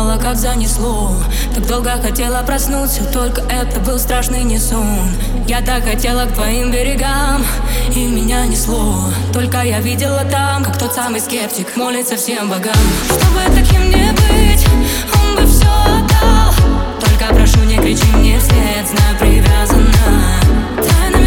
знала, как занесло. Так долго хотела проснуться, только это был страшный не сон. Я так хотела к твоим берегам, и меня несло. Только я видела там, как тот самый скептик молится всем богам. Чтобы таким не быть, он бы все отдал. Только прошу, не кричи мне вслед, знаю, привязана. Тайна